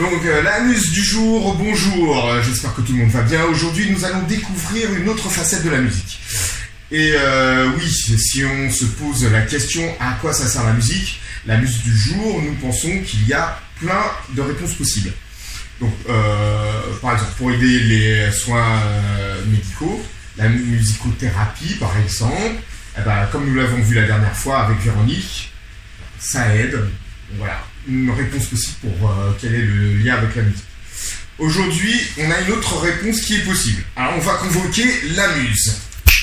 Donc la muse du jour, bonjour, j'espère que tout le monde va bien. Aujourd'hui nous allons découvrir une autre facette de la musique. Et oui, si on se pose la question à quoi ça sert la muse du jour, nous pensons qu'il y a plein de réponses possibles. Donc par exemple pour aider les soins médicaux, la musicothérapie par exemple, comme nous l'avons vu la dernière fois avec Véronique, ça aide. Voilà, une réponse possible pour quel est le lien avec la musique. Aujourd'hui, on a une autre réponse qui est possible. Alors, on va convoquer la muse.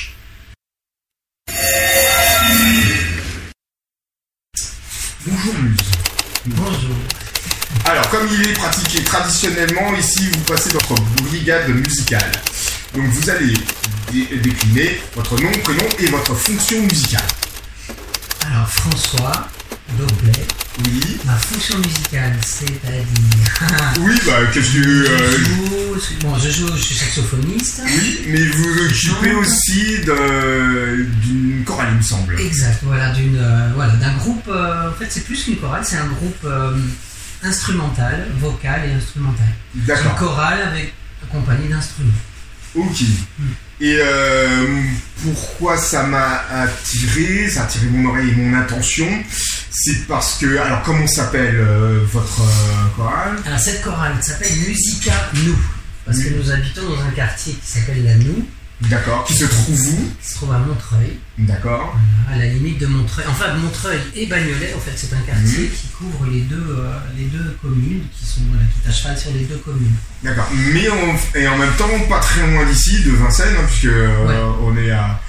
Bonjour muse. Bonjour. Alors, comme il est pratiqué traditionnellement, ici, vous passez votre brigade musicale. Donc, vous allez décliner votre nom, prénom et votre fonction musicale. Alors, François Doblet. Oui. Ma fonction musicale, c'est-à-dire... Oui, qu'est-ce que... je suis saxophoniste. Oui, mais vous occupez aussi d'une chorale, il me semble. Exact, d'un groupe... en fait, c'est plus qu'une chorale, c'est un groupe instrumental, vocal et instrumental. D'accord. C'est une chorale accompagnée d'instruments. Ok. Et pourquoi ça m'a attiré, ça a attiré mon oreille et mon attention, c'est parce que... Alors, comment s'appelle votre chorale ? Alors, cette chorale s'appelle Musica Nou, parce que nous habitons dans un quartier qui s'appelle la Nou. D'accord. Qui se trouve où ? Qui se trouve à Montreuil. D'accord. À la limite de Montreuil. Enfin, Montreuil et Bagnolet, en fait, c'est un quartier qui couvre les deux communes, qui est à cheval sur les deux communes. D'accord. Mais et en même temps, pas très loin d'ici, de Vincennes, puisque on est à...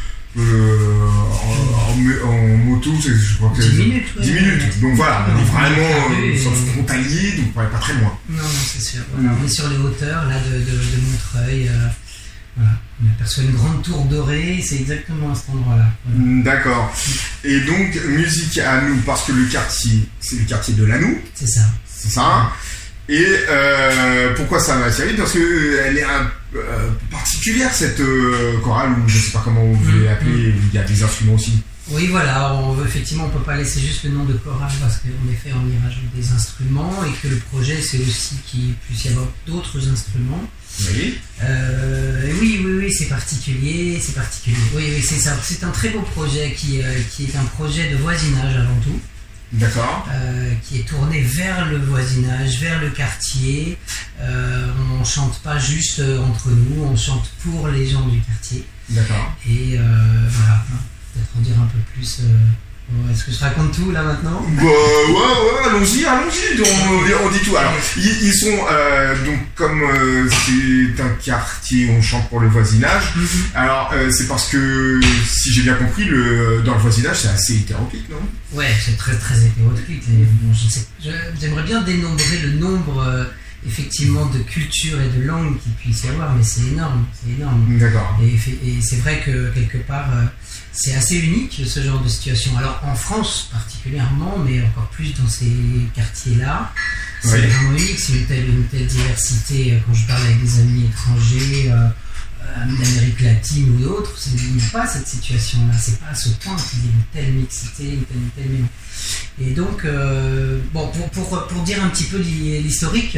en moto, je crois que 10 minutes. 10 minutes. Donc voilà, on est vraiment sur le frontalier, donc on n'est pas très loin. Non, c'est sûr. Voilà. On est sur les hauteurs là, de Montreuil. Voilà. On aperçoit une grande tour dorée, c'est exactement à cet endroit-là. Voilà. D'accord. Et donc, musique à nous, parce que le quartier, c'est le quartier de Lannou. C'est ça. C'est ça. Et pourquoi ça m'a attiré ? Parce qu'elle est particulière, cette chorale, ou je ne sais pas comment vous voulez l'appeler, il y a des instruments aussi. Oui, voilà, effectivement, on ne peut pas laisser juste le nom de chorale parce qu'en effet, on y rajoute des instruments et que le projet, c'est aussi qu'il puisse y avoir d'autres instruments. Oui. Oui, c'est particulier. Oui, c'est ça. C'est un très beau projet qui est un projet de voisinage avant tout. D'accord. Qui est tourné vers le voisinage, vers le quartier. On chante pas juste entre nous, on chante pour les gens du quartier. D'accord. Et voilà. Peut-être en dire un peu plus. Est-ce que je raconte tout là maintenant ? Ouais, allons-y, on dit tout. Alors, ils sont, donc comme c'est un quartier où on chante pour le voisinage, alors c'est parce que, si j'ai bien compris, dans le voisinage c'est assez hétéroclite, non ? Ouais, c'est très très hétéroclite. Et bon, j'aimerais bien dénombrer le nombre effectivement de cultures et de langues qu'il puisse y avoir, mais c'est énorme. D'accord. Et c'est vrai que quelque part, c'est assez unique ce genre de situation. Alors en France particulièrement, mais encore plus dans ces quartiers-là, c'est vraiment unique. C'est une telle diversité. Quand je parle avec des amis étrangers, d'Amérique latine ou d'autres, il n'y a pas cette situation-là. C'est pas à ce point qu'il y a une telle mixité, une telle mélange. Et donc, pour dire un petit peu l'historique,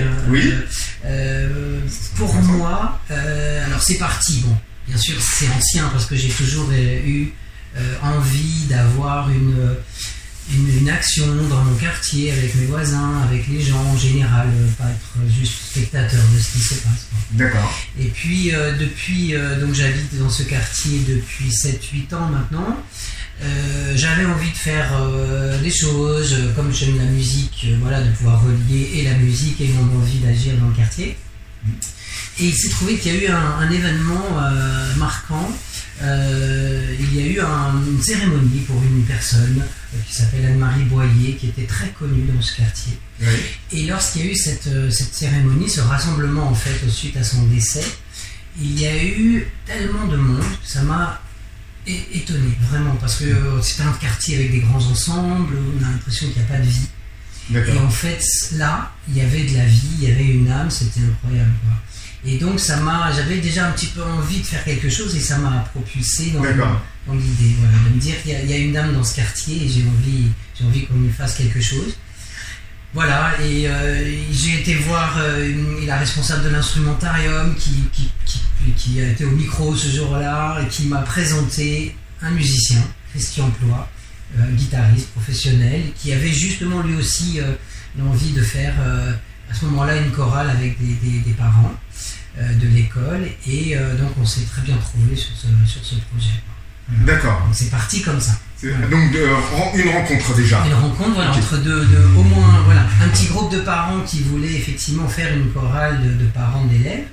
pour moi, alors c'est parti. Bon, bien sûr, c'est ancien parce que j'ai toujours eu envie d'avoir une action dans mon quartier avec mes voisins, avec les gens en général, pas être juste spectateur de ce qui se passe. D'accord. Et puis donc j'habite dans ce quartier depuis 7-8 ans maintenant. J'avais envie de faire des choses, comme j'aime la musique, de pouvoir relier et la musique et mon envie d'agir dans le quartier. Et il s'est trouvé qu'il y a eu un événement marquant. Il y a eu une cérémonie pour une personne qui s'appelle Anne-Marie Boyer, qui était très connue dans ce quartier. Oui. Et lorsqu'il y a eu cette cérémonie, ce rassemblement en fait suite à son décès, il y a eu tellement de monde que ça m'a étonné vraiment, parce que c'était un quartier avec des grands ensembles, on a l'impression qu'il n'y a pas de vie. D'accord. Et en fait là, il y avait de la vie, il y avait une âme, c'était incroyable quoi. Et donc j'avais déjà un petit peu envie de faire quelque chose et ça m'a propulsé dans l'idée, de me dire qu'il y a une âme dans ce quartier et j'ai envie qu'on y fasse quelque chose. Voilà, et j'ai été voir la responsable de l'instrumentarium qui a été au micro ce jour-là et qui m'a présenté un musicien, Christian Ploy, guitariste professionnel, qui avait justement lui aussi l'envie de faire à ce moment-là une chorale avec des parents de l'école, et donc on s'est très bien trouvé sur ce projet. D'accord. Donc c'est parti comme ça. Voilà. Donc une rencontre déjà. Une rencontre, voilà, okay. Entre au moins voilà, un petit groupe de parents qui voulaient effectivement faire une chorale de parents d'élèves.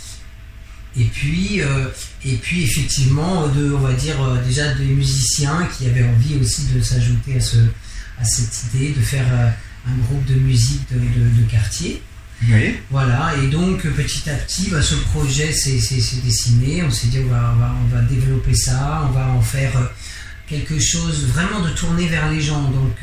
Et puis effectivement, on va dire déjà des musiciens qui avaient envie aussi de s'ajouter à cette idée de faire un groupe de musique de quartier. Oui. Voilà, et donc petit à petit, ce projet s'est dessiné. On s'est dit on va développer ça, on va en faire quelque chose vraiment de tourné vers les gens. Donc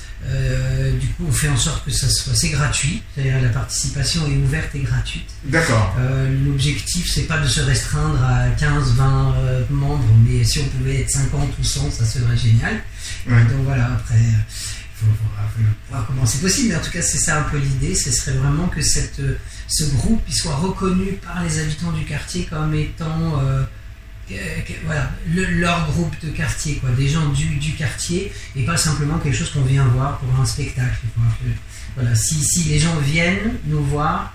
du coup on fait en sorte que c'est gratuit, c'est-à-dire la participation est ouverte et gratuite. D'accord. L'objectif c'est pas de se restreindre à 15-20 membres, mais si on pouvait être 50 ou 100, ça serait génial. Ouais. Donc voilà, après il faut voir comment c'est possible, mais en tout cas c'est ça un peu l'idée. Ce serait vraiment que ce groupe il soit reconnu par les habitants du quartier comme étant voilà, leur groupe de quartier, quoi, des gens du quartier, et pas simplement quelque chose qu'on vient voir pour un spectacle, quoi. Voilà, si les gens viennent nous voir,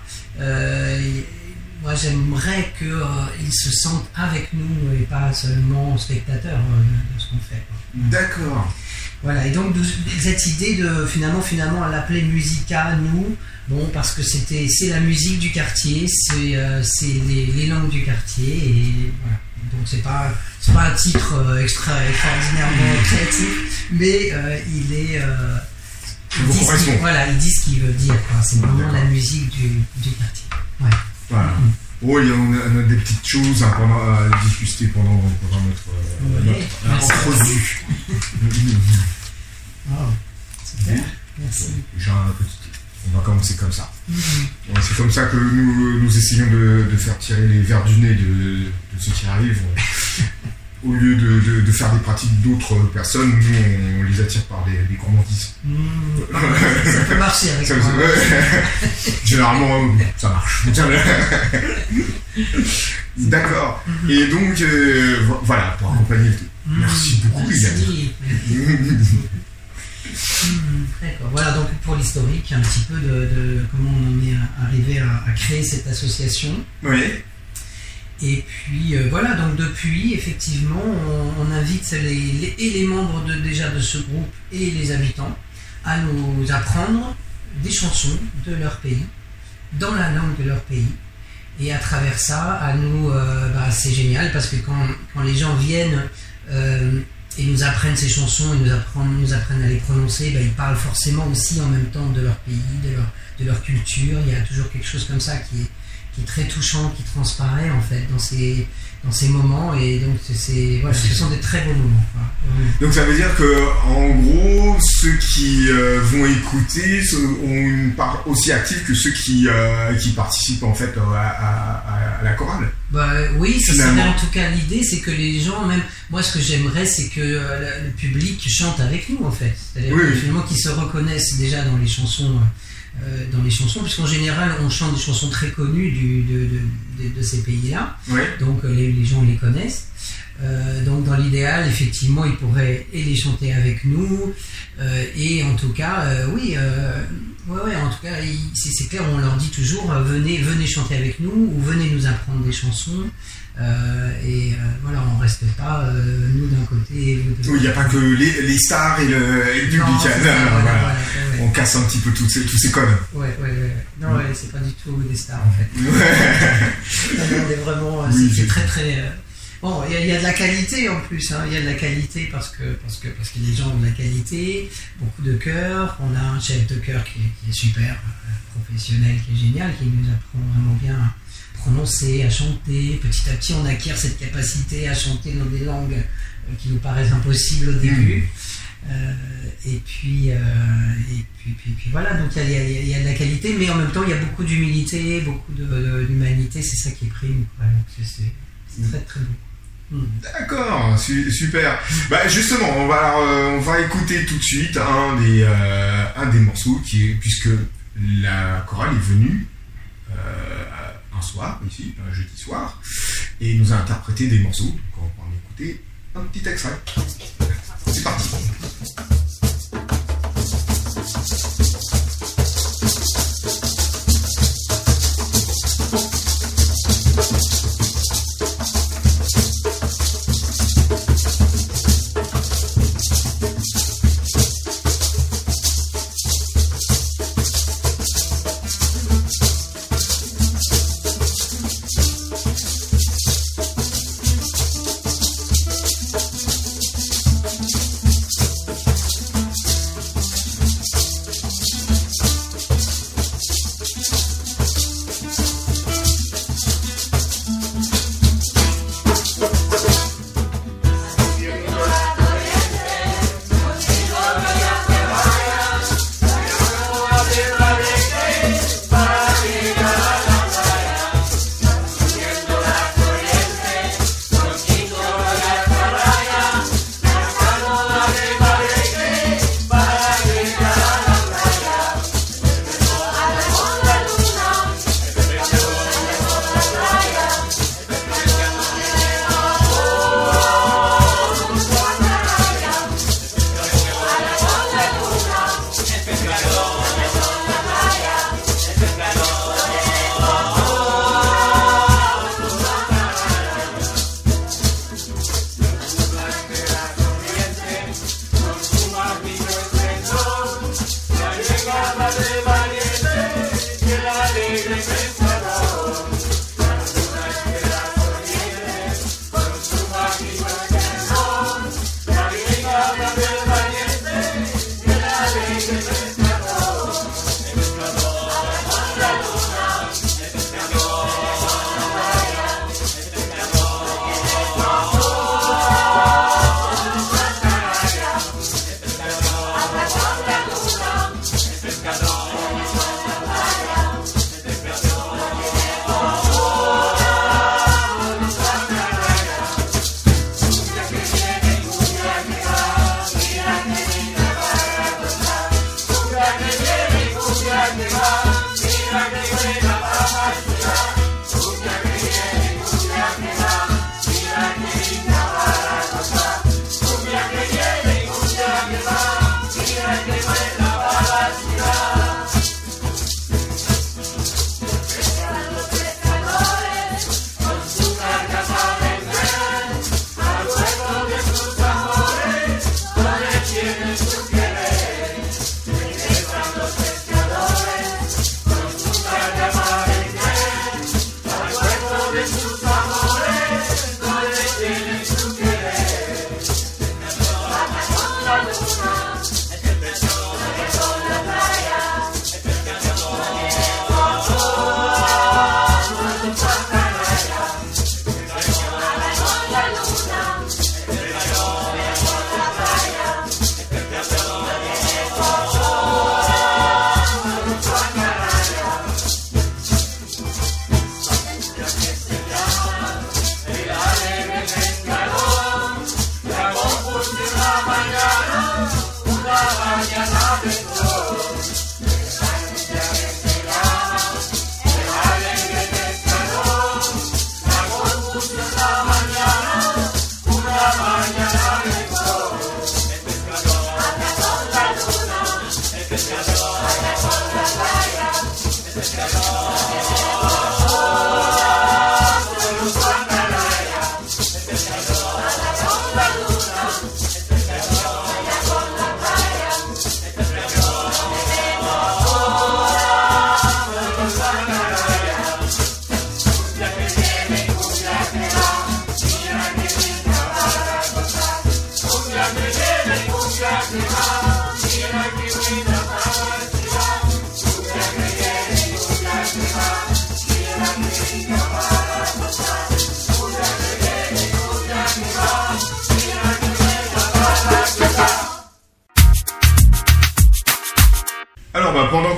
moi j'aimerais qu'ils se sentent avec nous et pas seulement spectateurs de ce qu'on fait, quoi. D'accord. Voilà, et donc cette idée de finalement à l'appeler Musica, nous, bon, parce que c'est la musique du quartier, c'est les langues du quartier, et voilà. Donc c'est pas un titre extraordinairement créatif, mais il est il dit ce qu'il veut dire, quoi. C'est vraiment la musique du quartier. Ouais. Voilà. Oh, on a des petites choses à discuter pendant notre entrevue. Oh, super, merci. On va commencer comme ça. C'est comme ça que nous essayons de faire tirer les vers du nez de ceux qui arrivent. Au lieu de faire des pratiques d'autres personnes, nous on les attire par des gourmandises. Ça peut marcher avec ça. Généralement, ça marche. D'accord. Et donc, voilà, pour accompagner. Merci beaucoup, merci. D'accord. Voilà, donc pour l'historique, un petit peu de comment on en est arrivé à créer cette association. Oui. Et puis voilà, donc depuis, effectivement, on invite les membres déjà de ce groupe et les habitants à nous apprendre des chansons de leur pays, dans la langue de leur pays. Et à travers ça, à nous, c'est génial parce que quand les gens viennent et nous apprennent ces chansons et nous apprennent à les prononcer, ils parlent forcément aussi en même temps de leur pays, de leur culture. Il y a toujours quelque chose comme ça qui est très touchant, qui transparaît en fait dans ces moments, et donc ce sont des très beaux moments, quoi. Donc ça veut dire que en gros ceux qui vont écouter ont une part aussi active que ceux qui participent en fait à la chorale. Oui, ça serait en tout cas l'idée, c'est que les gens, même moi ce que j'aimerais, c'est que le public chante avec nous en fait, c'est-à-dire finalement qu'ils se reconnaissent déjà dans les chansons. Puisqu'en général on chante des chansons très connues de ces pays-là, donc les gens les connaissent, donc dans l'idéal effectivement ils pourraient les chanter avec nous, et en tout cas en tout cas c'est clair, on leur dit toujours venez chanter avec nous, ou venez nous apprendre des chansons. Voilà, on reste pas nous d'un côté. Oui, il n'y a pas que les stars et le public. Voilà. On casse un petit peu tous ces codes. Non, c'est pas du tout des stars en fait. On est vraiment. C'est très très. Bon, il y a de la qualité en plus. Il y a de la qualité parce que les gens ont de la qualité, beaucoup de chœurs. On a un chef de chœur qui est super professionnel, qui est génial, qui nous apprend vraiment bien prononcer, à chanter. Petit à petit, on acquiert cette capacité à chanter dans des langues qui nous paraissent impossibles au début. Et puis voilà, donc il y a de la qualité, mais en même temps, il y a beaucoup d'humilité, beaucoup d'humanité. C'est ça qui prime, quoi. Donc c'est très très beau. D'accord, super. Bah justement, on va écouter tout de suite un des morceaux puisque la chorale est venue un soir ici, un jeudi soir, et nous a interprété des morceaux. Donc on va en écouter un petit extrait. C'est parti.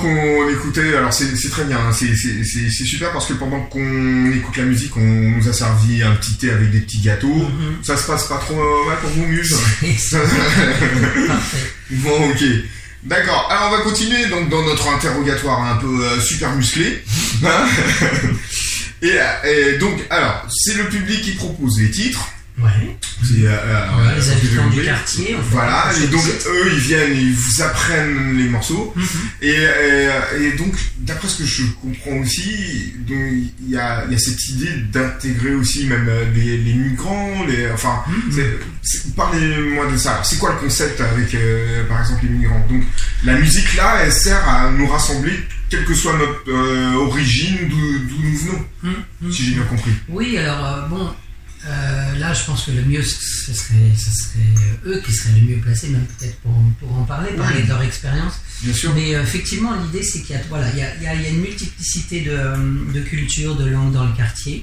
qu'on écoutait, alors c'est très bien, hein, c'est super parce que pendant qu'on écoute la musique, on nous a servi un petit thé avec des petits gâteaux. Ça se passe pas trop mal pour vous, Muse? Parfait. Bon, ok. D'accord, alors on va continuer donc dans notre interrogatoire un peu super musclé. et donc, alors, c'est le public qui propose les titres. Ouais. Les habitants du quartier. Voilà, et donc eux ils viennent, ils vous apprennent les morceaux. Et donc, d'après ce que je comprends aussi, il y a cette idée d'intégrer aussi même les migrants, parlez-moi de ça. Alors, c'est quoi le concept avec, par exemple, les migrants? Donc, la musique là, elle sert à nous rassembler, quelle que soit notre origine, d'où nous venons, si j'ai bien compris. Oui, alors bon. Là, je pense que le mieux, ce serait eux qui seraient le mieux placés, même peut-être pour en parler de leur expérience. Bien sûr. Mais effectivement, l'idée, c'est qu'il y a une multiplicité de cultures, de langues dans le quartier.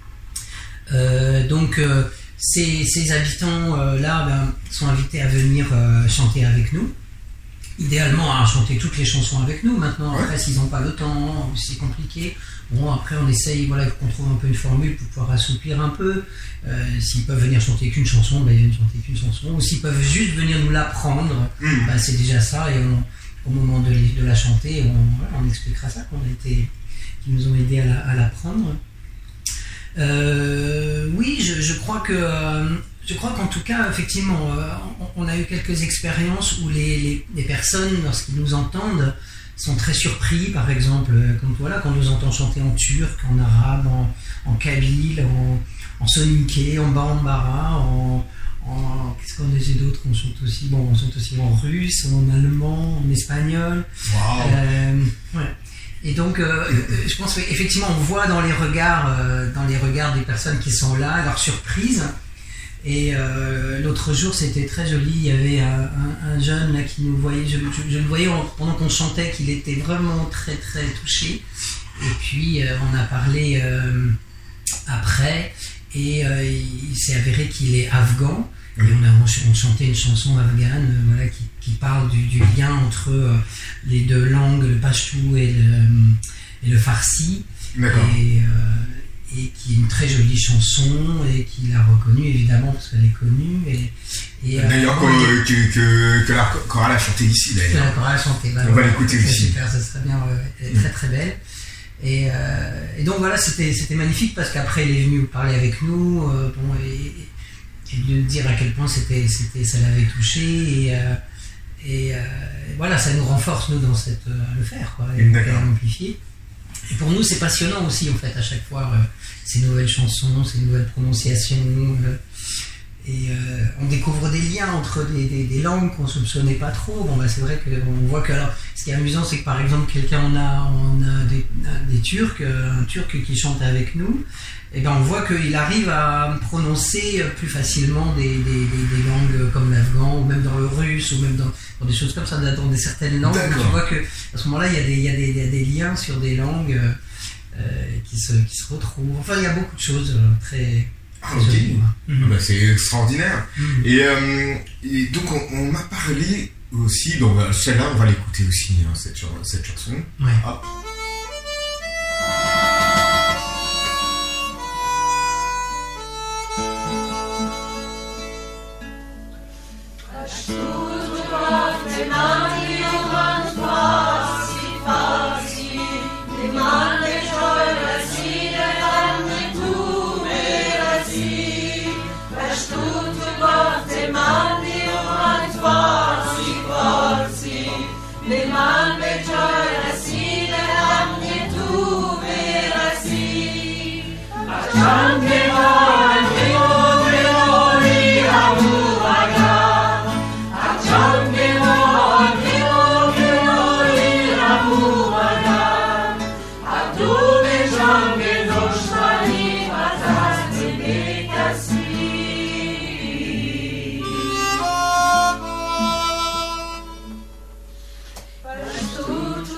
Donc, ces habitants là sont invités à venir chanter avec nous. Idéalement, à chanter toutes les chansons avec nous. Maintenant, après, s'ils n'ont pas le temps, c'est compliqué. Bon, après, on essaye, qu'on trouve un peu une formule pour pouvoir assouplir un peu. S'ils peuvent venir chanter qu'une chanson, ils viennent chanter qu'une chanson. Ou s'ils peuvent juste venir nous l'apprendre, c'est déjà ça. Et au moment de la chanter, on expliquera ça, qu'ils nous ont aidés à l'apprendre. Oui, je crois qu'en tout cas, effectivement, on a eu quelques expériences où les personnes, lorsqu'ils nous entendent, sont très surpris, par exemple, quand on nous entend chanter en turc, en arabe, en kabyle, en soninké, en bambara, qu'est-ce qu'on a d'autre? On chante aussi en russe, en allemand, en espagnol. Wow. Et donc, je pense qu'effectivement, on voit dans les regards des personnes qui sont là, leur surprise. Et l'autre jour, c'était très joli. Il y avait un jeune là qui nous voyait. Je le voyais pendant qu'on chantait qu'il était vraiment très très touché. Et puis on a parlé après, et il s'est avéré qu'il est afghan. Et on chantait une chanson afghane, qui parle du lien entre les deux langues, le pashto et le farsi. D'accord. Et qui est une très jolie chanson, et qu'il a reconnue évidemment parce qu'elle est connue. D'ailleurs, que la chorale a chanté ici, d'ailleurs. Que la chorale a chanté. On va l'écouter ici. Super, ça serait bien. Elle est très très belle. Et donc voilà, c'était magnifique parce qu'après il est venu parler avec nous, et de dire à quel point ça l'avait touché, et voilà, ça nous renforce nous dans le faire, et l'amplifier. Et pour nous, c'est passionnant aussi, en fait, à chaque fois, ces nouvelles chansons, ces nouvelles prononciations. Et on découvre des liens entre des langues qu'on ne soupçonnait pas trop. C'est vrai qu'on voit que... Alors, ce qui est amusant, c'est que, par exemple, on a des Turcs, un Turc qui chante avec nous. Et on voit qu'il arrive à prononcer plus facilement des langues comme l'afghan, ou même dans le russe, ou même dans des choses comme ça, dans certaines langues. Donc, tu vois qu'à ce moment-là, il y a des liens sur des langues qui se retrouvent. Enfin, il y a beaucoup de choses très jolies. C'est extraordinaire. Et donc, on m'a parlé aussi, donc celle-là, on va l'écouter aussi, cette chanson. Ouais. Hop.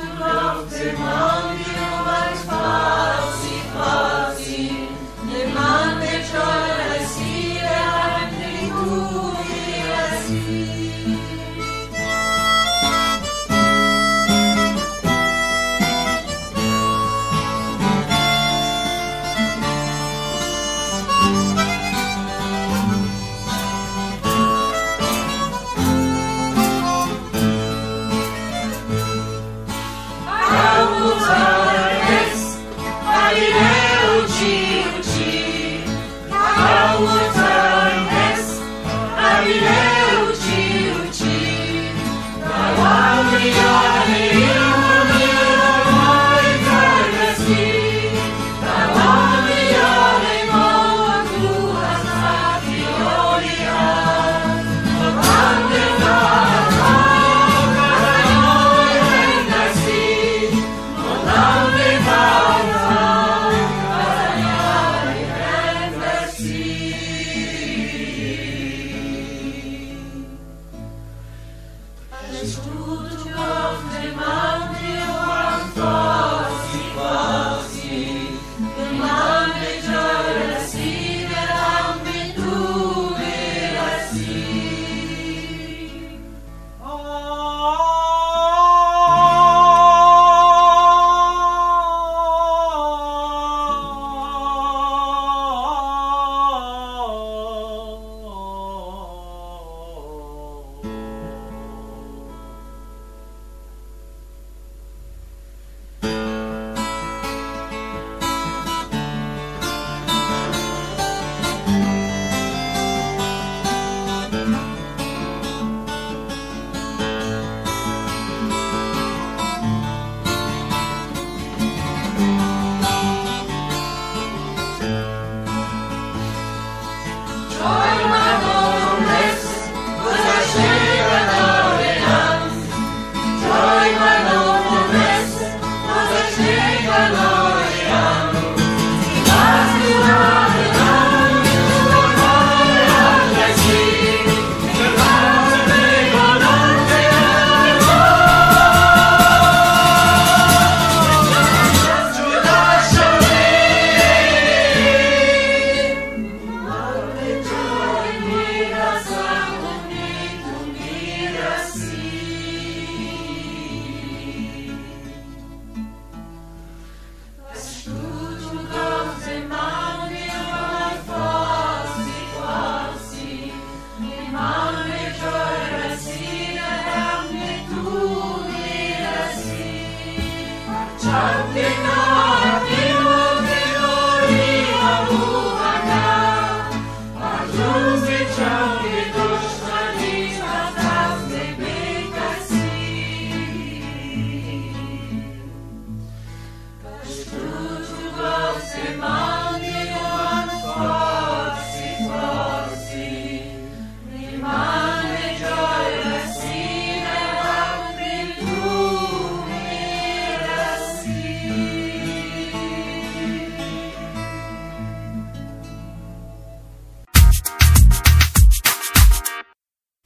Farsi,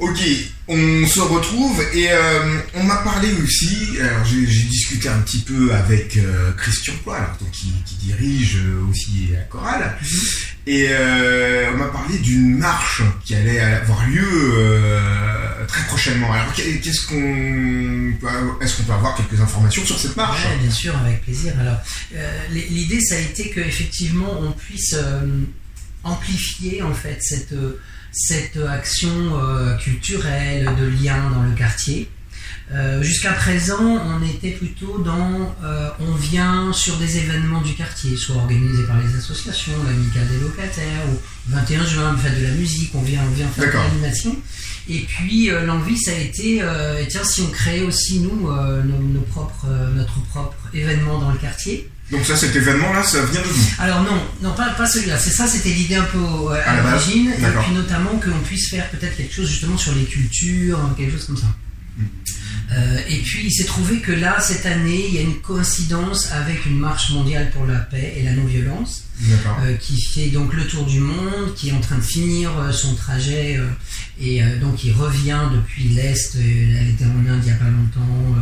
Ok, on se retrouve et on m'a parlé aussi, alors j'ai discuté un petit peu avec Christian Poix, alors, donc, qui dirige aussi la chorale, et on m'a parlé d'une marche qui allait avoir lieu très prochainement. Alors est-ce qu'on peut avoir quelques informations sur cette marche? Ouais, bien sûr, avec plaisir. Alors l'idée ça a été qu'effectivement on puisse amplifier en fait cette action culturelle de lien dans le quartier. Jusqu'à présent, on était plutôt dans on vient sur des événements du quartier, soit organisés par les associations, l'amicale des locataires, ou 21 juin, fête de la musique, on vient faire de l'animation. Et puis l'envie, ça a été, tiens, si on créait aussi nous notre propre événement dans le quartier. Donc ça, cet événement-là, ça vient de vous? Alors non, pas celui-là. C'est ça, c'était l'idée un peu à l'origine. Et puis notamment qu'on puisse faire peut-être quelque chose justement sur les cultures, quelque chose comme ça. Et puis il s'est trouvé que là, cette année, il y a une coïncidence avec une marche mondiale pour la paix et la non-violence, qui fait donc le tour du monde, qui est en train de finir son trajet, et donc il revient depuis l'Est, elle était en Inde il n'y a pas longtemps,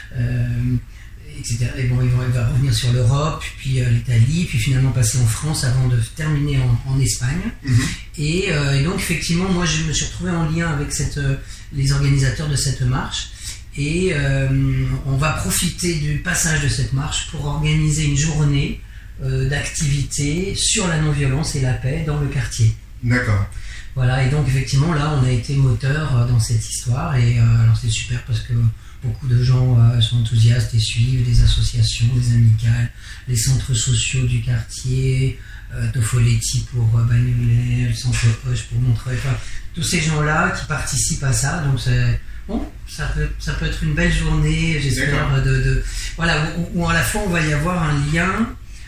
etc. Et bon, il va revenir sur l'Europe, puis l'Italie, puis finalement passer en France avant de terminer en Espagne. Et donc effectivement, moi je me suis retrouvé en lien avec les organisateurs de cette marche. Et on va profiter du passage de cette marche pour organiser une journée d'activités sur la non-violence et la paix dans le quartier. D'accord. Voilà, et donc effectivement là on a été moteur dans cette histoire, et alors c'est super parce que beaucoup de gens sont enthousiastes et suivent, des associations, des amicales, les centres sociaux du quartier, Tofoletti pour Bagnolet, le centre Hoche pour Montreuil, enfin, tous ces gens-là qui participent à ça, donc c'est... Bon, ça peut être une belle journée, j'espère, voilà, où à la fois on va y avoir un lien,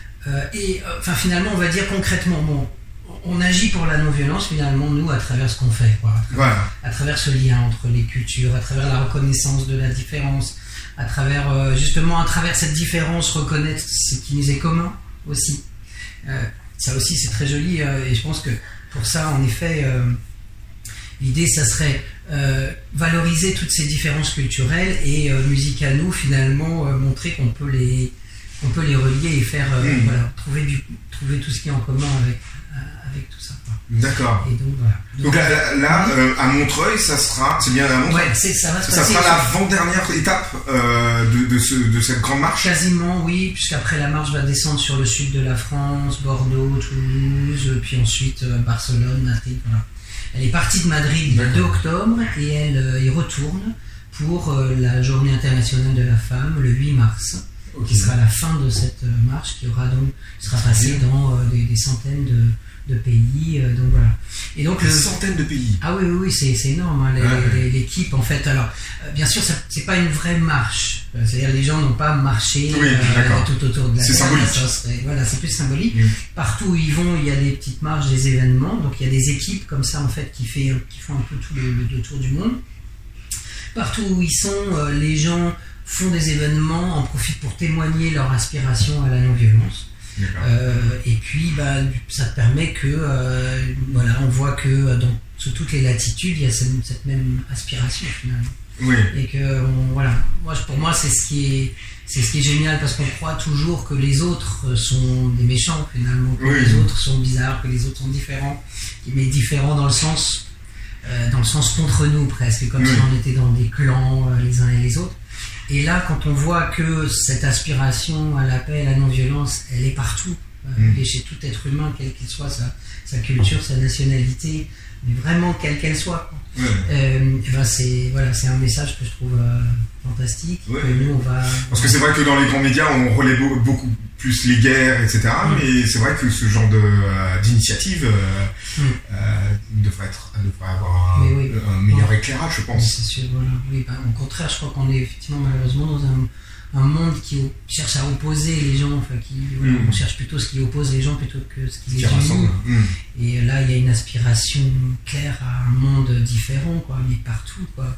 et finalement on va dire concrètement, bon, on agit pour la non-violence finalement, nous, à travers ce qu'on fait, quoi, à travers ce lien entre les cultures, à travers la reconnaissance de la différence, à travers cette différence, reconnaître ce qui nous est commun aussi. Ça aussi c'est très joli, et je pense que pour ça, en effet, l'idée ça serait valoriser toutes ces différences culturelles et musicalement finalement montrer qu'on peut les relier et faire trouver tout ce qui est en commun avec tout ça, quoi. D'accord. Et donc voilà. Donc là à Montreuil, ça sera, c'est bien à Montreuil. Ouais, ça sera l'avant-dernière étape de cette grande marche. Quasiment, oui, puisqu'après la marche va descendre sur le sud de la France, Bordeaux, Toulouse, puis ensuite Barcelone, Madrid, voilà. Elle est partie de Madrid le 2 octobre et elle y retourne pour la Journée internationale de la femme le 8 mars, qui sera la fin de cette marche, qui sera passée dans des centaines de pays. Donc voilà. Et donc des centaines de pays. Ah oui, c'est énorme. L'équipe, en fait. Alors, bien sûr, c'est pas une vraie marche. C'est-à-dire, les gens n'ont pas marché tout autour de la terre. C'est symbolique. C'est plus symbolique. Partout où ils vont, il y a des petites marches, des événements. Donc, il y a des équipes comme ça, en fait, qui font un peu tout le tour du monde. Partout où ils sont, les gens font des événements, en profitent pour témoigner leur aspiration à la non-violence. Et puis ça permet que on voit que sous toutes les latitudes il y a cette même aspiration finalement. Oui. Et que pour moi c'est ce qui est génial, parce qu'on croit toujours que les autres sont des méchants finalement, que les autres sont bizarres, que les autres sont différents, mais différents dans le sens contre nous presque, comme si on était dans des clans les uns et les autres. Et là, quand on voit que cette aspiration à la paix, à la non-violence, elle est partout, et chez tout être humain, quelle qu'il soit sa culture, sa nationalité, mais vraiment quelle qu'elle soit, c'est un message que je trouve fantastique. Que nous, on va... Parce que c'est vrai que dans les grands médias, on relaie beaucoup plus les guerres, etc. Mais c'est vrai que ce genre d'initiative devrait avoir un meilleur éclairage, je pense. C'est sûr, voilà. Oui, au contraire, je crois qu'on est effectivement malheureusement dans un monde qui cherche à opposer les gens, on cherche plutôt ce qui oppose les gens plutôt que ce qui les unit. Et là, il y a une aspiration claire à un monde différent, quoi, mais partout, quoi.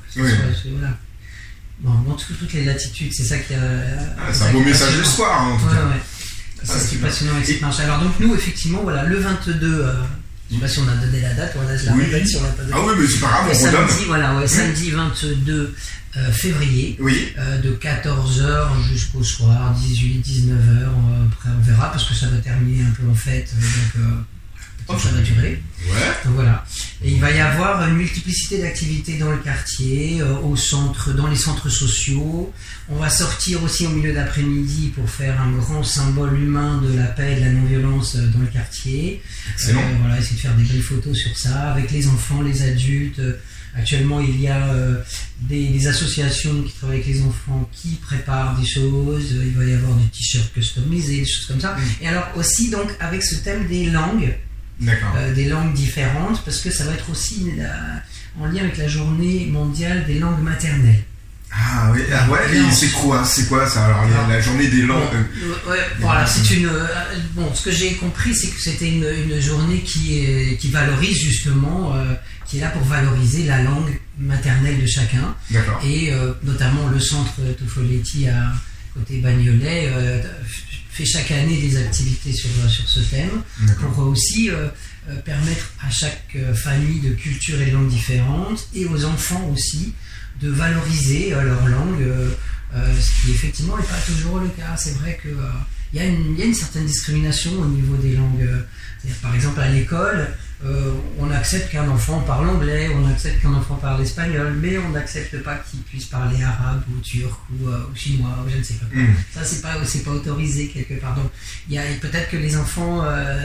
Dans toutes les latitudes, c'est ça qui a... c'est un beau message d'espoir, en tout cas. C'est ce qui est passionnant avec cette marche. Alors donc nous, effectivement, le 22 Je sais pas si on a donné la date, voilà, je la répète si on l'a pas donné. Ah oui, mais c'est pas grave, on redonne. Samedi, voilà, samedi 22 février, de 14h jusqu'au soir, 18-19h, après on verra, parce que ça va terminer un peu en fête, donc ça va durer. Ouais. Donc voilà. Et il va y avoir une multiplicité d'activités dans le quartier, dans les centres sociaux. On va sortir aussi au milieu d'après-midi pour faire un grand symbole humain de la paix et de la non-violence dans le quartier. Voilà, essayer de faire des belles photos sur ça, avec les enfants, les adultes. Actuellement, il y a des associations qui travaillent avec les enfants qui préparent des choses. Il va y avoir des t-shirts customisés, des choses comme ça. Et alors aussi, donc, avec ce thème des langues. Des langues différentes, parce que ça va être aussi en lien avec la journée mondiale des langues maternelles. Ah oui, et c'est quoi ça? Alors, la journée des langues. Voilà, c'est une. Ce que j'ai compris, c'est que c'était une journée qui valorise justement, qui est là pour valoriser la langue maternelle de chacun. D'accord. Et notamment le centre Toffoletti à côté Bagnolet fait chaque année des activités sur ce thème. D'accord. Pour aussi permettre à chaque famille de cultures et de langues différentes, et aux enfants aussi, de valoriser leur langue, ce qui effectivement n'est pas toujours le cas. C'est vrai qu'il y a une certaine discrimination au niveau des langues. Par exemple, à l'école, on accepte qu'un enfant parle anglais, on accepte qu'un enfant parle espagnol, mais on n'accepte pas qu'il puisse parler arabe ou turc ou chinois ou je ne sais pas quoi. Ça, c'est pas autorisé quelque part. Donc, il y a peut-être que les enfants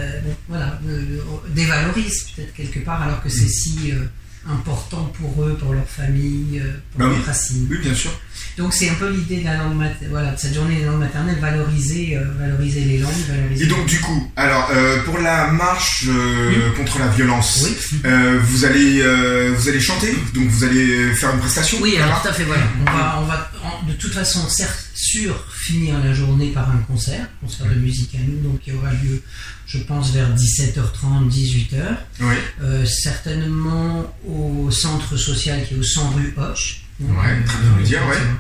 dévalorisent peut-être quelque part, alors que c'est si important pour eux, pour leur famille, pour leurs racines. Oui, bien sûr. Donc c'est un peu l'idée de la langue de cette journée des langues maternelles, valoriser les langues, valoriser. Et donc du coup, alors pour la marche contre la violence, vous allez chanter, donc vous allez faire une prestation. Oui, alors tout à fait, voilà. On va de toute façon finir la journée par un concert de musique à nous, donc qui aura lieu, je pense, vers 17h30, 18h. Oui. Certainement au centre social qui est au 100 rue Hoche. Très bien le dire,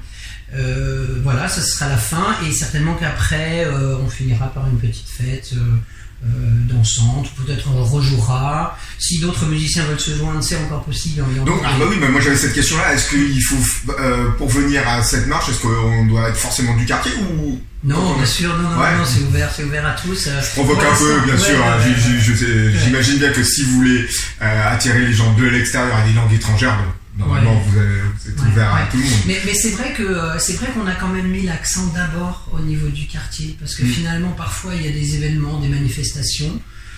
voilà, ça sera la fin, et certainement qu'après on finira par une petite fête dansante, peut-être on rejouera. Si d'autres musiciens veulent se joindre, c'est encore possible. Donc, mais moi j'avais cette question-là, est-ce qu'il faut, pour venir à cette marche, est-ce qu'on doit être forcément du quartier ou... Non, bien sûr, non, c'est ouvert à tous. Je provoque un peu, bien sûr. J'imagine bien que si vous voulez attirer les gens de l'extérieur à des langues étrangères, normalement vous êtes ouvert à tout le monde. Mais c'est vrai qu'on a quand même mis l'accent d'abord au niveau du quartier, parce que finalement parfois il y a des événements, des manifestations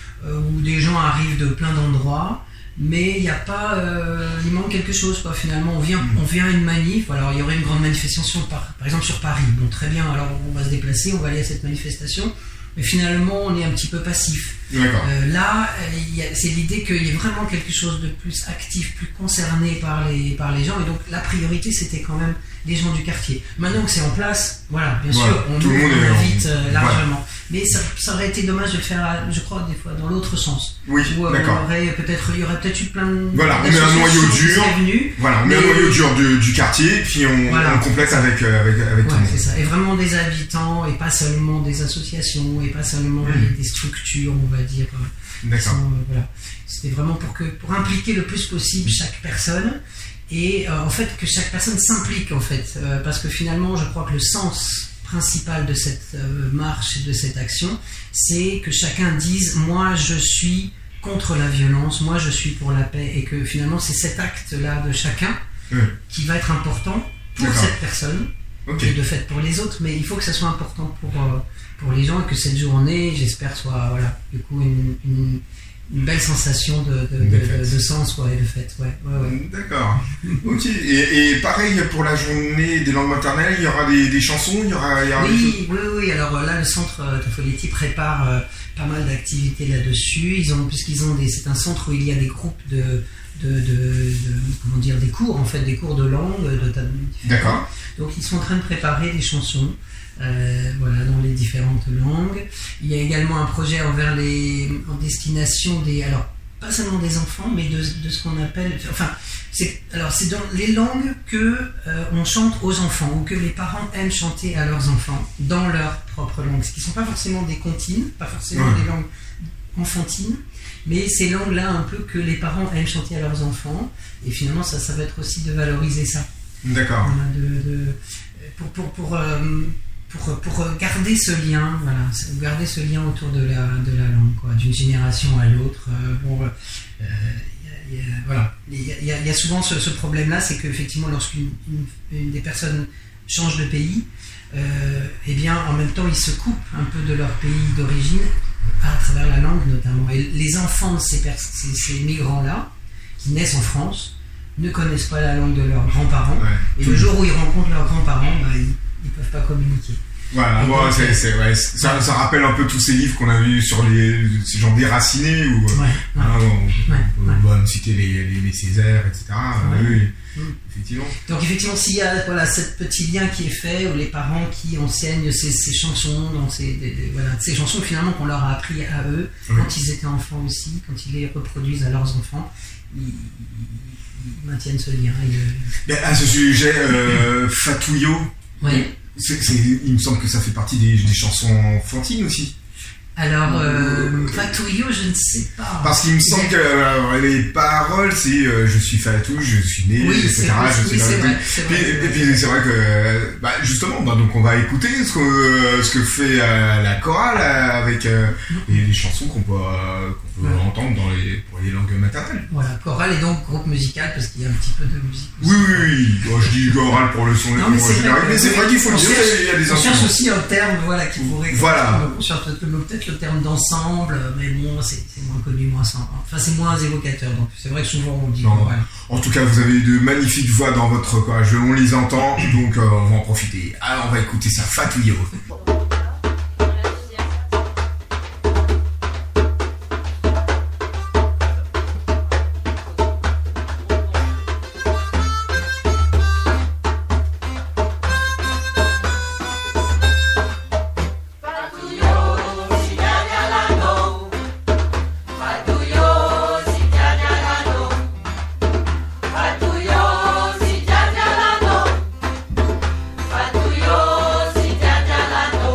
où des gens arrivent de plein d'endroits, mais il n'y a pas, il manque quelque chose quoi. Finalement on vient à une manif. Alors il y aurait une grande manifestation par exemple sur Paris. Bon, très bien, alors on va se déplacer, on va aller à cette manifestation. Mais finalement, on est un petit peu passif. Là, c'est l'idée qu'il y ait vraiment quelque chose de plus actif, plus concerné par les gens. Et donc, la priorité, c'était quand même les gens du quartier. Maintenant que c'est en place, voilà, bien sûr, on invite largement. Mais ça aurait été dommage de le faire, je crois, des fois, dans l'autre sens. Oui, d'accord. Il y aurait peut-être eu plein de... Voilà, on met un noyau dur. On met un noyau dur du quartier, puis on complète avec tout le monde. C'est ça. Et vraiment des habitants, et pas seulement des associations, et pas seulement des structures, on va dire. D'accord. C'était vraiment pour impliquer le plus possible chaque personne, et en fait que chaque personne s'implique en fait, parce que finalement je crois que le sens principal de cette marche et de cette action, c'est que chacun dise moi je suis contre la violence, moi je suis pour la paix, et que finalement c'est cet acte-là de chacun qui va être important pour cette personne, et de fait pour les autres, mais il faut que ça soit important pour les gens, et que cette journée, j'espère, soit du coup une belle sensation de sens et de fête. D'accord. Ok. Et pareil pour la journée des langues maternelles, il y aura des chansons, il y aura oui. Alors là, le centre Toffoletti prépare pas mal d'activités là-dessus. C'est un centre où il y a des groupes des cours en fait, des cours de langue, D'accord. Donc ils sont en train de préparer des chansons. Dans les différentes langues. Il y a également un projet en destination pas seulement des enfants, mais de ce qu'on appelle... Enfin, c'est dans les langues que on chante aux enfants, ou que les parents aiment chanter à leurs enfants, dans leur propre langue. Ce qui ne sont pas forcément des comptines, pas forcément des langues enfantines, mais ces langues-là un peu que les parents aiment chanter à leurs enfants, et finalement ça va être aussi de valoriser ça. D'accord. Pour garder ce lien, voilà, garder ce lien autour de la langue, quoi, d'une génération à l'autre. Voilà, il y a souvent ce problème-là, c'est qu'effectivement lorsqu'une des personnes change de pays, eh bien en même temps ils se coupent un peu de leur pays d'origine à travers la langue notamment. Et les enfants de ces migrants-là, qui naissent en France, ne connaissent pas la langue de leurs grands-parents, et le jour où ils rencontrent leurs grands-parents, ils ne peuvent pas communiquer. Voilà, bon, ça rappelle un peu tous ces livres qu'on a vus sur ces gens déracinés, où on va me citer les Césaires, etc. Oui, effectivement. Donc effectivement, s'il y a ce petit lien qui est fait, où les parents qui enseignent ces chansons, ces chansons finalement qu'on leur a appris à eux, quand ils étaient enfants aussi, quand ils les reproduisent à leurs enfants, ils maintiennent ce lien. À ce sujet, Fatouyo, il me semble que ça fait partie des chansons enfantines aussi. Alors, Fatouyo, je ne sais pas. Parce qu'il me semble que les paroles, c'est je suis Fatou, je suis né, etc. Et puis c'est vrai que, justement, donc on va écouter ce que fait la chorale avec les chansons qu'on peut entendre pour les langues maternelles. Voilà, chorale et donc groupe musical, parce qu'il y a un petit peu de musique aussi. Oui. Bon, je dis chorale pour le son générique, mais c'est vrai qu'il faut le dire, il y a des instruments. On cherche aussi un terme qui pourrait... Voilà. On cherche peut-être le terme d'ensemble, mais bon, c'est moins connu, c'est moins évocateur, donc c'est vrai que souvent on dit chorale. En tout cas, vous avez de magnifiques voix dans votre courage, on les entend, donc on va en profiter. Alors on va écouter ça, Fatouyo. Fatuyo si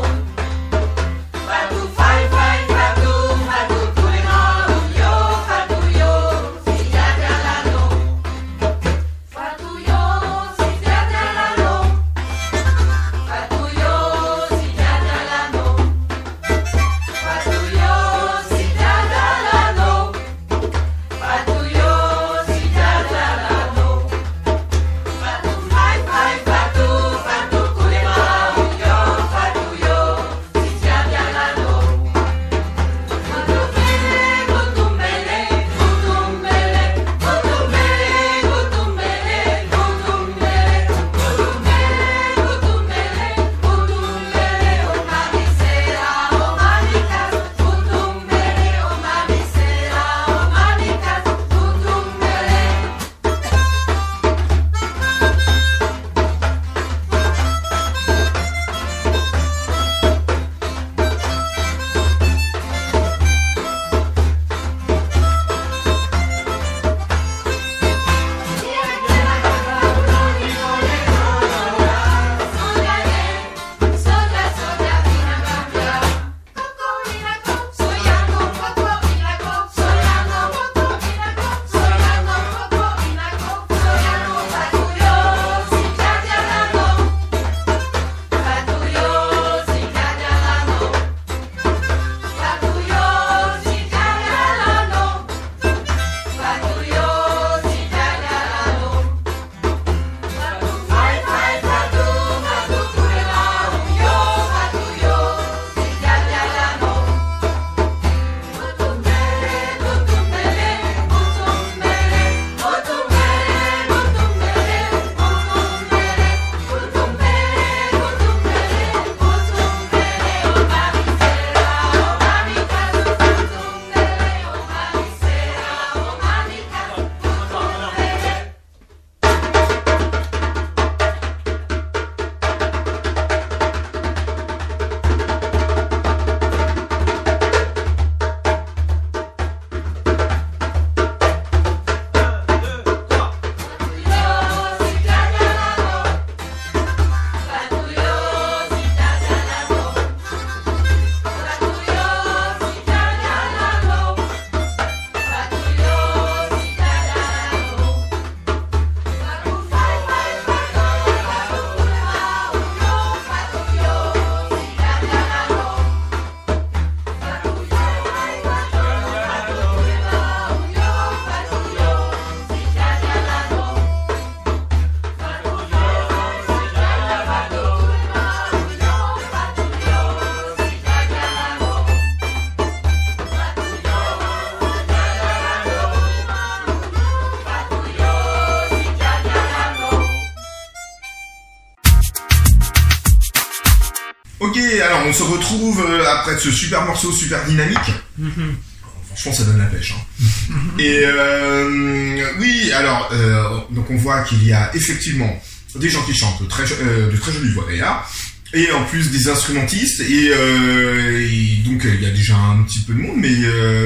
oui, alors on se retrouve après ce super morceau super dynamique. Franchement, ça donne la pêche. Hein. Et oui, alors donc on voit qu'il y a effectivement des gens qui chantent de très jolies voix d'ailleurs, et en plus des instrumentistes, et donc il y a déjà un petit peu de monde, mais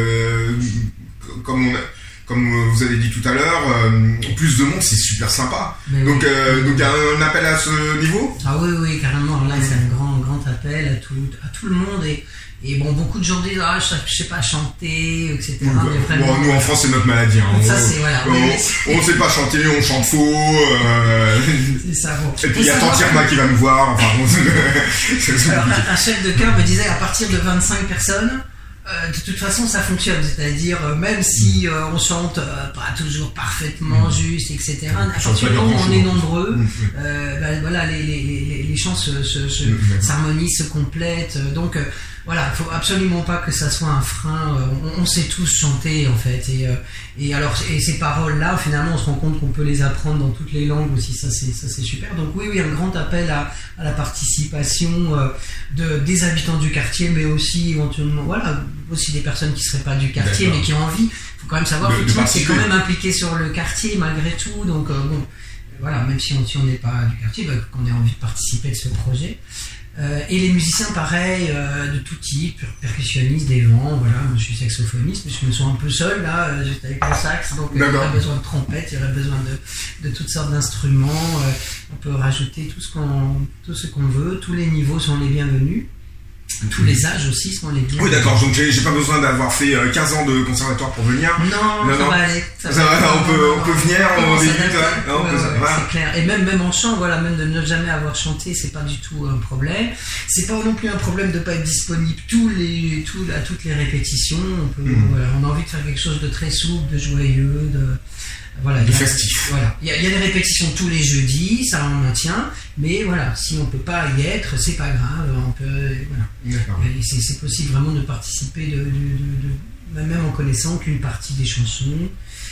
comme vous avez dit tout à l'heure, plus de monde, c'est super sympa. Donc il y a un appel à ce niveau. Ah oui, carrément. Là, c'est un grand appel à tout le monde. Et bon, beaucoup de gens disent je sais pas chanter, etc. Oui, mais vraiment, bon, nous en France, c'est notre maladie. Hein. Ça, c'est voilà. On sait pas chanter, on chante faux. C'est ça. Bon. Et puis il y a Tantirma qui va nous voir. Enfin, alors, un chef de chœur me disait à partir de 25 personnes. De toute façon, ça fonctionne, c'est-à-dire même si on chante pas toujours parfaitement juste, etc. À partir du moment où on est nombreux, voilà, les chants s'harmonisent, se complètent. Donc voilà, il faut absolument pas que ça soit un frein. On sait tous chanter en fait, et ces paroles-là, finalement, on se rend compte qu'on peut les apprendre dans toutes les langues aussi. Ça c'est super. Donc oui, un grand appel à la participation des habitants du quartier, mais aussi éventuellement, voilà, aussi des personnes qui seraient pas du quartier, mais qui ont envie. Il faut quand même savoir que c'est quand même impliqué sur le quartier malgré tout. Donc bon, voilà, même si on n'est pas du quartier, qu'on ait envie de participer de ce projet. Et les musiciens, pareil, de tout type, percussionnistes, des vents, voilà, moi je suis saxophoniste, mais je me sens un peu seul là, j'étais avec le sax, donc il y aurait besoin de trompettes, il y aurait besoin de toutes sortes d'instruments, on peut rajouter tout ce qu'on veut, tous les niveaux sont les bienvenus. Tous les âges aussi sont les bienvenus. Oui, d'accord, donc j'ai pas besoin d'avoir fait 15 ans de conservatoire pour venir. Non, ça va aller. Ça va, on peut venir, on débute. C'est clair. Et même en chant, voilà, même de ne jamais avoir chanté, c'est pas du tout un problème. C'est pas non plus un problème de pas être disponible à toutes les répétitions. Voilà, on a envie de faire quelque chose de très souple, de joyeux, de festif. Voilà. Il y a des répétitions tous les jeudis, ça on maintient, mais voilà, si on peut pas y être, c'est pas grave, on peut, voilà. C'est possible vraiment de participer, même en connaissant qu'une partie des chansons.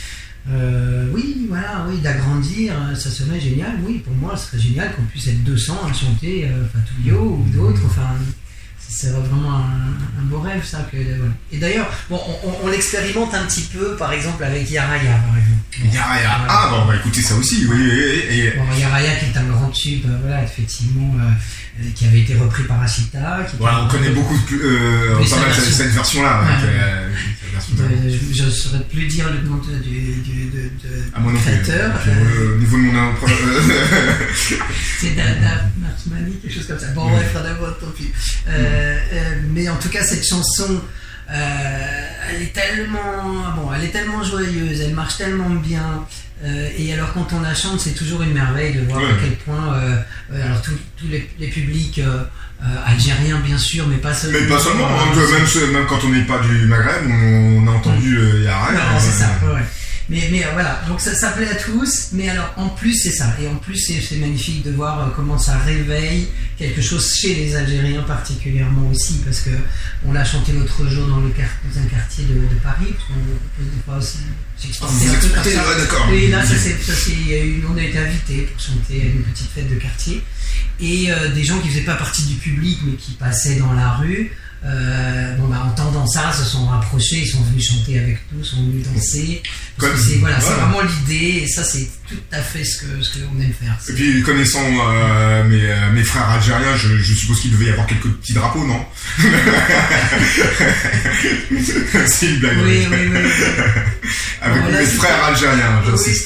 D'agrandir, ça serait génial. Oui, pour moi, ce serait génial qu'on puisse être 200 à chanter Fatouillot ou d'autres, c'est vraiment un beau rêve, ça. Voilà. Et d'ailleurs, bon, on l'expérimente un petit peu, par exemple, avec Yaraya, par exemple. Yaraya, on va écouter ça aussi, oui. Bon, Yaraya, qui est un grand tube, voilà, effectivement, qui avait été repris par Asita. On connaît beaucoup pas mal cette version-là. Je ne saurais plus dire le nom du créateur. Au niveau de mon c'est Martmani, quelque chose comme ça. Bon, bref, tant pis. Mais en tout cas, cette chanson, elle est tellement joyeuse, elle marche tellement bien. Et alors, quand on la chante, c'est toujours une merveille de voir à quel point. Alors, tous les publics algériens, bien sûr, mais pas seulement. Mais pas seulement, même quand on n'est pas du Maghreb, on a entendu Yaraya. Voilà, c'est ça, ouais. Mais voilà, donc ça plaît à tous, mais alors en plus c'est ça, et en plus c'est magnifique de voir comment ça réveille quelque chose chez les Algériens particulièrement aussi, parce que on l'a chanté l'autre jour dans un quartier de Paris, parce qu'on peut pas aussi s'exporter un peu comme ça. D'accord. Et là on a été invités pour chanter à une petite fête de quartier, et des gens qui faisaient pas partie du public mais qui passaient dans la rue. Entendant ça, se sont rapprochés, ils sont venus chanter avec nous, sont venus danser. C'est vraiment l'idée, et ça c'est tout à fait ce qu'on aime faire. Et puis connaissant mes frères algériens, je suppose qu'il devait y avoir quelques petits drapeaux, non? C'est une blague. Oui. Avec mes frères algériens, j'insiste.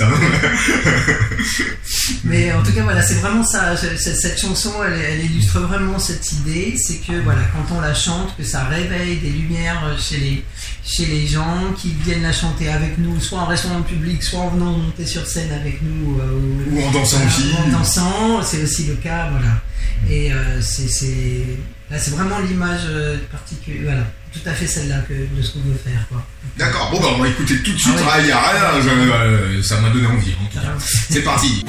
Mais en tout cas, voilà, c'est vraiment ça. Cette chanson, elle illustre vraiment cette idée. C'est que voilà, quand on la chante, que ça réveille des lumières chez les gens qui viennent la chanter avec nous, soit en restant dans le public, soit en venant monter sur scène avec nous. Ou en dansant aussi. En dansant, c'est aussi le cas, voilà. Et là, c'est vraiment l'image particulière. Voilà, tout à fait celle-là de ce qu'on veut faire, quoi. D'accord, bon, on va écouter tout de suite Yaraya. Ça m'a donné envie, en tout cas. C'est parti.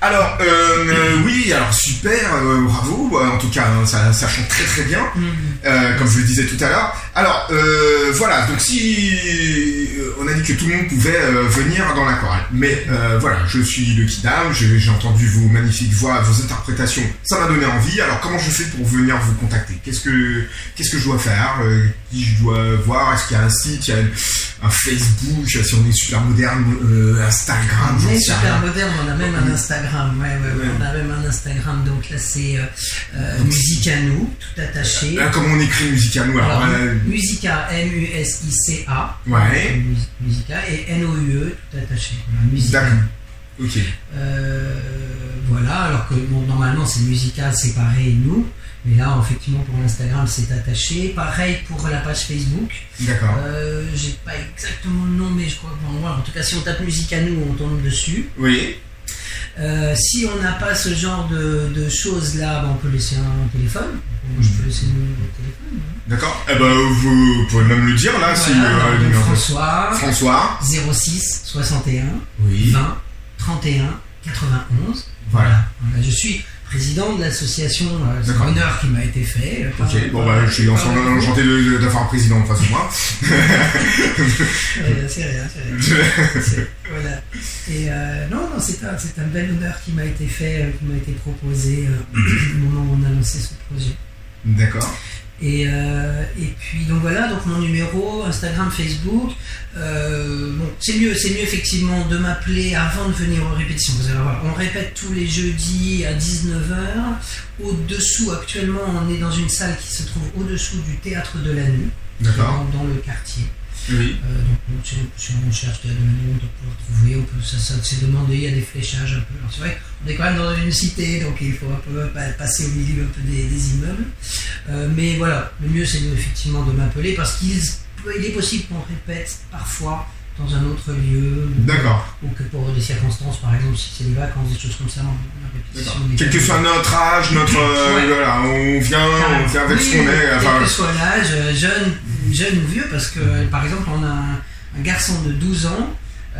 Alors, oui, alors super, bravo, en tout cas, hein, ça chante très très bien, comme je le disais tout à l'heure. Alors, voilà, donc si on a dit que tout le monde pouvait venir dans la chorale, mais voilà, je suis le Kidam, j'ai entendu vos magnifiques voix, vos interprétations, ça m'a donné envie. Alors, comment je fais pour venir vous contacter? Qu'est-ce que je dois faire? Qui je dois voir? Est-ce qu'il y a un site, il y a un Facebook, si on est super moderne, Instagram? On est super moderne, on a même un Instagram, ouais. On a même un Instagram, donc là c'est Musique à nous, tout attaché. Là, comment on écrit Musique à nous? Alors, Musica, M-U-S-I-C-A, ouais. Musica, et N-O-U-E, tout attaché. Musica. D'accord, ok. Voilà, alors que bon, normalement c'est Musica séparé et nous, mais là effectivement pour l'Instagram c'est attaché. Pareil pour la page Facebook. D'accord. J'ai pas exactement le nom, mais je crois que bon, voilà, en tout cas si on tape Musique à nous, on tombe dessus. Oui. Si on n'a pas ce genre de choses là, on peut laisser un téléphone. Je peux laisser mon téléphone. Hein. D'accord. Eh ben, vous pouvez même le dire là. Voilà, si, François. 06 61 oui. 20 31 91. Voilà. Je suis président de l'association, c'est un honneur qui m'a été fait. Ok, bon bah je suis enchanté d'avoir un président en face de moi. C'est rien. Voilà. Et non, c'est un bel honneur qui m'a été fait, qui m'a été proposé au moment où on a lancé ce projet. D'accord. Et puis donc voilà, donc mon numéro, Instagram, Facebook. Bon, c'est mieux effectivement de m'appeler avant de venir aux répétitions. Vous allez voir, on répète tous les jeudis à 19h. Au-dessous, actuellement, on est dans une salle qui se trouve au-dessous du Théâtre de la Nuit, dans le quartier. Oui. Donc si on cherche Théâtre de la Nuit, on doit pouvoir trouver. Ça s'est demandé, il y a des fléchages un peu. Alors c'est vrai qu'on est quand même dans une cité, donc il faut un peu passer au milieu un peu des immeubles. Mais voilà, le mieux c'est effectivement de m'appeler parce qu'il est possible qu'on répète parfois dans un autre lieu. D'accord. Ou que pour des circonstances, par exemple, si c'est des vacances, des choses comme ça, on répétition. Quel que soit notre âge, voilà, on vient avec ce qu'on est. Quel que soit l'âge, jeune ou vieux, parce que par exemple, on a un garçon de 12 ans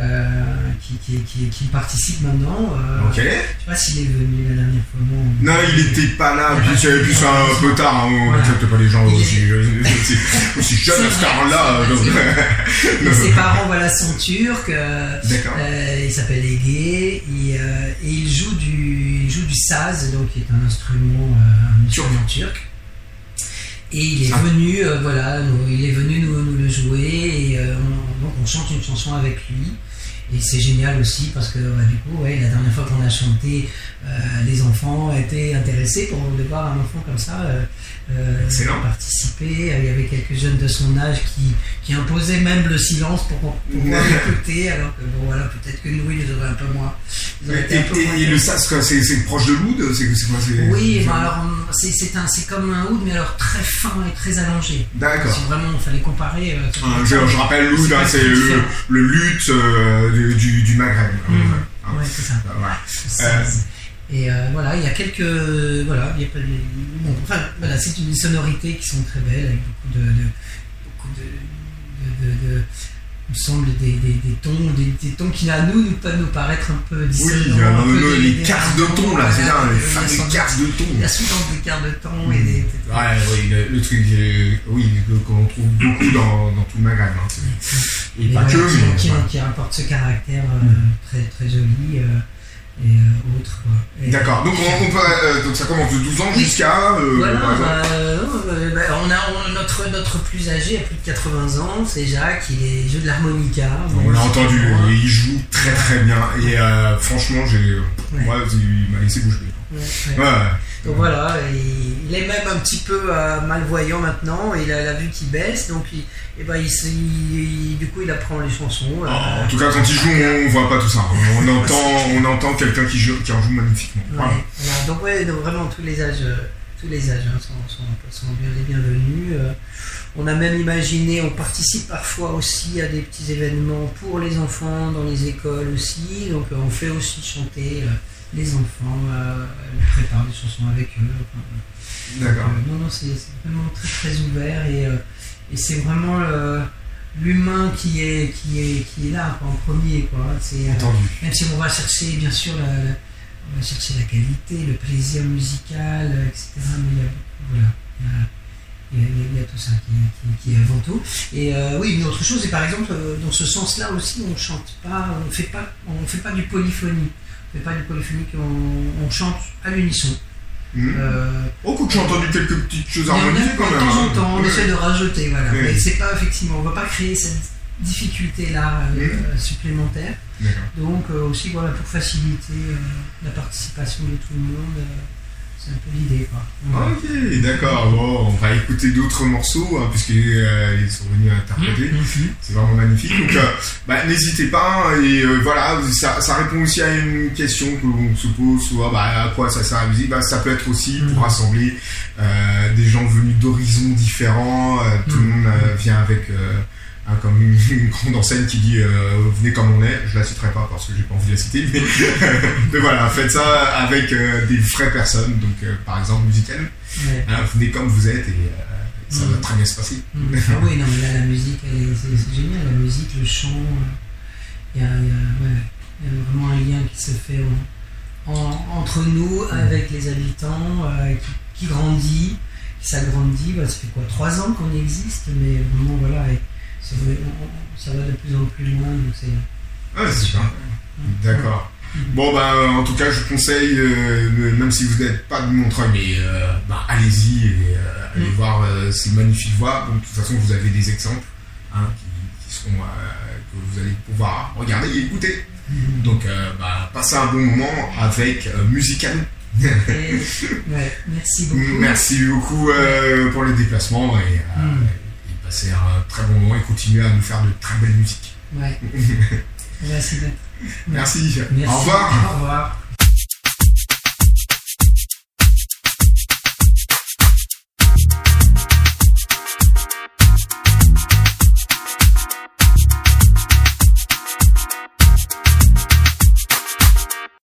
qui participe maintenant. Ok. Je sais pas s'il est venu la dernière fois. Non, il n'était pas là, puis c'est un peu tard, on n'accepte pas les gens aussi jeunes à ce temps-là. Ses parents sont turcs. D'accord. Il s'appelle Ege et il joue du saz, donc qui est un instrument turc. Et il est venu, il est venu nous le jouer et donc on chante une chanson avec lui. Et c'est génial aussi parce que du coup, la dernière fois qu'on a chanté, les enfants étaient intéressés de voir un enfant comme ça participer. Il y avait quelques jeunes de son âge qui imposaient même le silence pour pouvoir l'écouter, alors que bon voilà, peut-être que nous, ils les auraient un peu moins. Et le sas, c'est proche de l'oud, c'est quoi? Oui, alors c'est comme un oud, mais alors très fin et très allongé. D'accord. Si vraiment il fallait comparer. Je rappelle, l'oud, c'est le luth du Maghreb. Ouais, c'est ça. Voilà. Et voilà, il y a quelques. Voilà, il y a pas de. Bon, enfin, voilà, c'est une sonorité qui sont très belles, avec beaucoup de il me semble des tons qui à nous peuvent nous paraître un peu dissonants. Oui, les quarts de ton là, c'est ça, les fameux quarts de ton. Il y a souvent des quarts de ton et des. Ouais, le truc, qu'on trouve beaucoup dans tout le Maghreb. Et pas que, mais. Qui apporte ce caractère très, très joli. Et autres. D'accord, donc donc ça commence de 12 ans jusqu'à. Voilà, on a notre plus âgé, a plus de 80 ans, c'est Jacques, il joue de l'harmonica. On l'a entendu, et il joue très très bien. Et franchement, moi, il m'a laissé bouche bée. Donc voilà, il est même un petit peu malvoyant maintenant, il a la vue qui baisse, donc du coup il apprend les chansons. En tout cas, quand il joue, on voit pas tout ça. On entend quelqu'un qui en joue magnifiquement. Voilà. Donc vraiment tous les âges sont les bienvenus. On a même imaginé, on participe parfois aussi à des petits événements pour les enfants dans les écoles aussi, donc on fait aussi chanter les enfants, on prépare des chansons avec eux. D'accord. Non, c'est vraiment très très ouvert et c'est vraiment l'humain qui est là en premier, quoi. C'est, entendu. Même si on va chercher bien sûr on va chercher la qualité, le plaisir musical, etc. Mais il y a tout ça qui est avant tout. Et oui, une autre chose, et par exemple, dans ce sens-là aussi, on chante pas, on fait pas du polyphonie. On fait pas du polyphonique, on chante à l'unisson. J'ai entendu quelques petites choses harmonisées quand même. De temps en temps, on essaie de rajouter, voilà. Oui. Mais c'est pas effectivement, on va pas créer cette difficulté-là supplémentaire. D'accord. Donc aussi voilà, pour faciliter la participation de tout le monde, c'est un peu l'idée, quoi. Ok, d'accord. Bon, on va écouter d'autres morceaux puisqu'ils sont venus interpréter. C'est vraiment magnifique. Donc n'hésitez pas. Et voilà, ça répond aussi à une question que l'on se pose souvent. À quoi ça sert la musique? Ça peut être aussi pour rassembler des gens venus d'horizons différents. Tout le monde vient avec comme une grande enseigne qui dit venez comme on est. Je la citerai pas parce que j'ai pas envie de la citer, mais voilà, faites ça avec des vraies personnes, donc par exemple musiciennes. Venez comme vous êtes et ça va très bien se passer. Ah oui, non mais là la musique c'est génial, la musique, le chant, il y a vraiment un lien qui se fait entre nous avec les habitants, qui grandit, qui s'agrandit. Ça fait quoi, 3 ans qu'on existe, mais vraiment voilà. Ça va de plus en plus loin, donc c'est super. D'accord. Bon, en tout cas, je conseille, même si vous n'êtes pas de Montreuil, mais allez-y et allez voir ces magnifiques voix. Donc, de toute façon, vous avez des exemples qui seront que vous allez pouvoir regarder et écouter. Donc, passez un bon moment avec Musical. Merci beaucoup. Merci beaucoup pour les déplacements et passer un très bon moment et continuer à nous faire de très belle musique. Ouais. Merci. Merci. Au revoir. Au revoir.